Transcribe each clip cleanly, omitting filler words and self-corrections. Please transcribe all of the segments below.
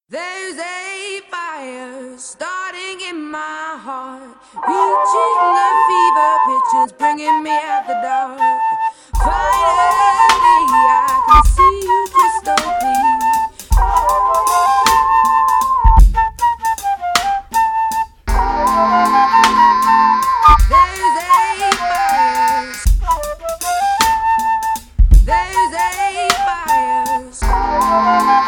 There's a fire starting in my heart, reaching a fever pitch and it's bringing me out the dark. Finally, I can see you crystal clear. There's a fire. There's a fire.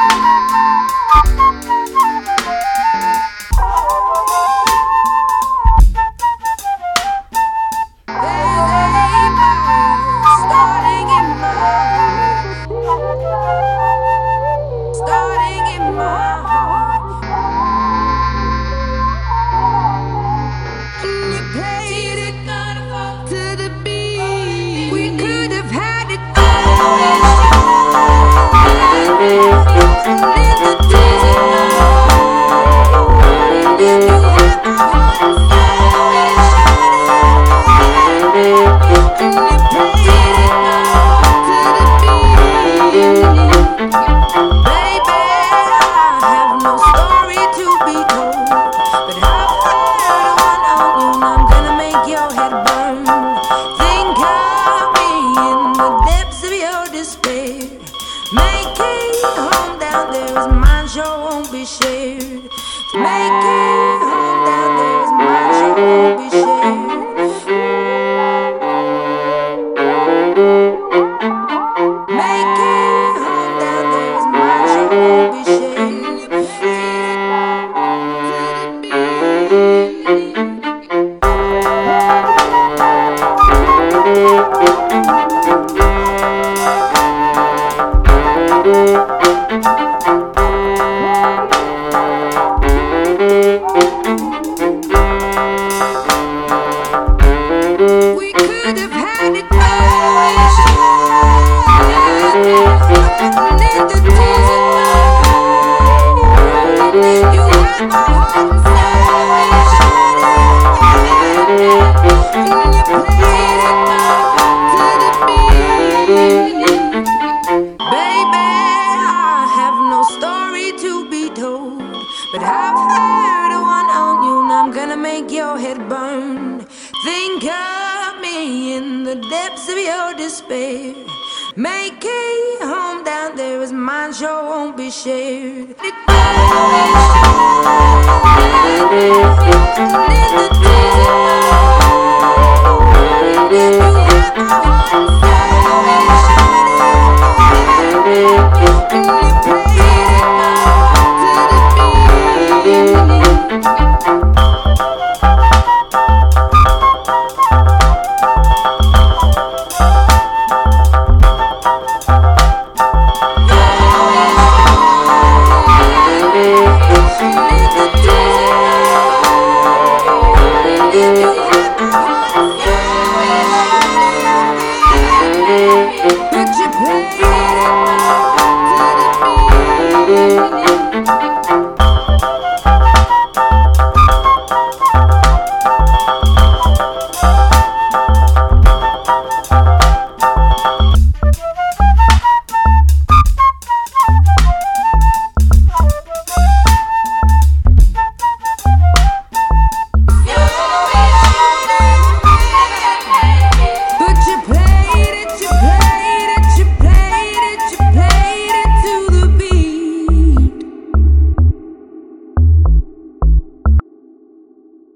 Make it home down there is mine, sure won't be shared.